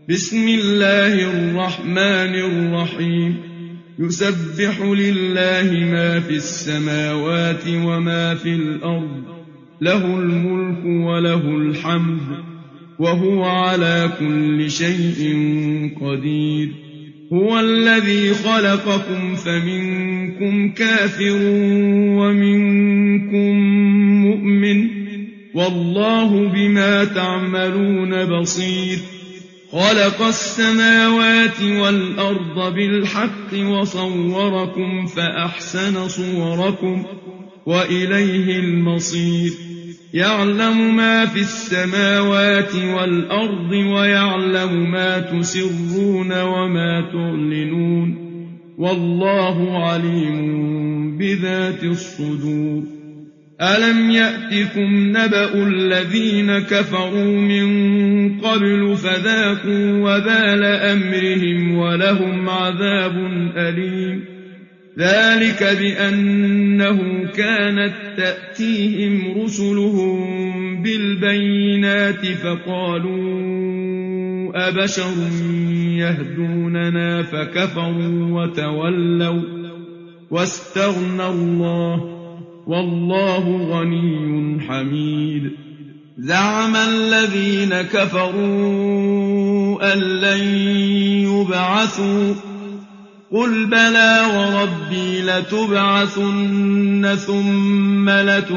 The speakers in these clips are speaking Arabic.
بسم الله الرحمن الرحيم يسبح لله ما في السماوات وما في الأرض له الملك وله الحمد وهو على كل شيء قدير هو الذي خلقكم فمنكم كافر ومنكم مؤمن والله بما تعملون بصير خلق السماوات والأرض بالحق وصوركم فأحسن صوركم وإليه المصير يعلم ما في السماوات والأرض ويعلم ما تسرون وما تعلنون والله عليم بذات الصدور ألم يأتكم نبأ الذين كفروا من قبل فذاقوا وبال أمرهم ولهم عذاب أليم ذلك بأنه كانت تأتيهم رسلهم بالبينات فقالوا أبشر يهدوننا فكفروا وتولوا واستغنى الله والله غني حميد زعم الذين كفروا أن لن يبعثوا قل بلى وربي لتبعثن ثم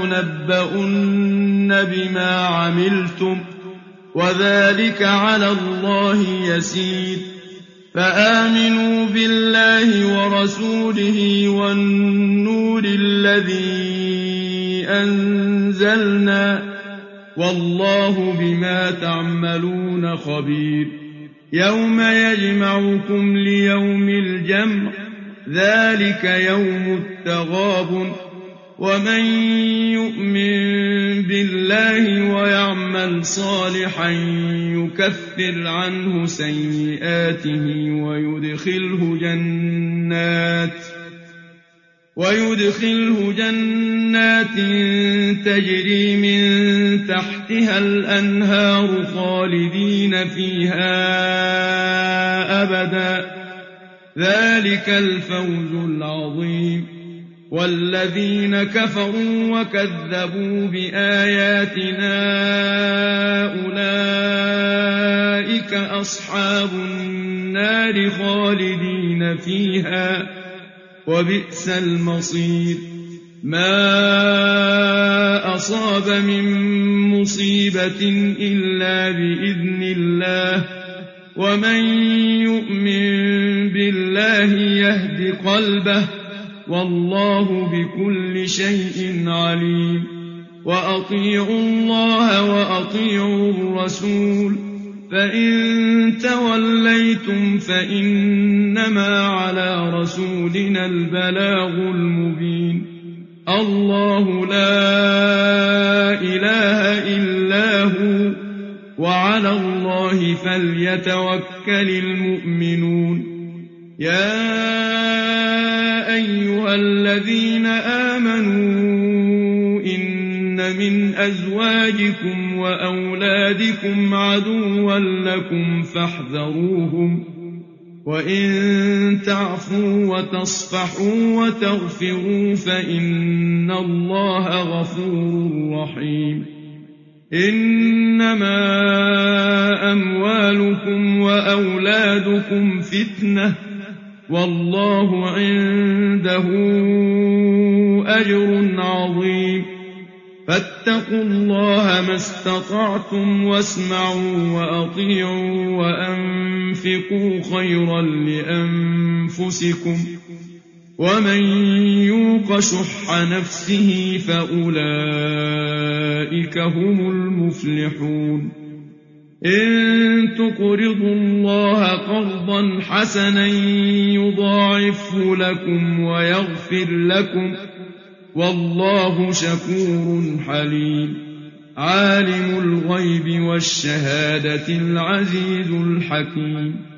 لتنبؤن بما عملتم وذلك على الله يسير فآمنوا بالله ورسوله والنور الذي أنزلنا والله بما تعملون خبير يوم يجمعكم ليوم الجمع ذلك يوم التغابن ومن يؤمن بالله ويعمل صالحا يكفر عنه سيئاته ويدخله جنات تجري من تحتها الأنهار خالدين فيها أبدا ذلك الفوز العظيم والذين كفروا وكذبوا بآياتنا أولئك أصحاب النار خالدين فيها وبئس المصير ما أصاب من مصيبة إلا بإذن الله ومن يؤمن بالله يهد قلبه والله بكل شيء عليم وأطيعوا الله وأطيعوا الرسول فإن توليتم فإنما على رسولنا البلاغ المبين الله لا إله إلا هو وعلى الله فليتوكل المؤمنون يا أيها الذين آمنوا إن من أزواجكم وأولادكم عدوا لكم فاحذروهم وإن تعفوا وتصفحوا وتغفروا فإن الله غفور رحيم إنما أموالكم وأولادكم فتنة والله عنده أجر عظيم فاتقوا الله ما استطعتم واسمعوا وأطيعوا وأنفقوا خيرا لأنفسكم ومن يوق شح نفسه فأولئك هم المفلحون إن تقرضوا الله قرضا حسنا يضاعفه لكم ويغفر لكم والله شكور حليم عالم الغيب والشهادة العزيز الحكيم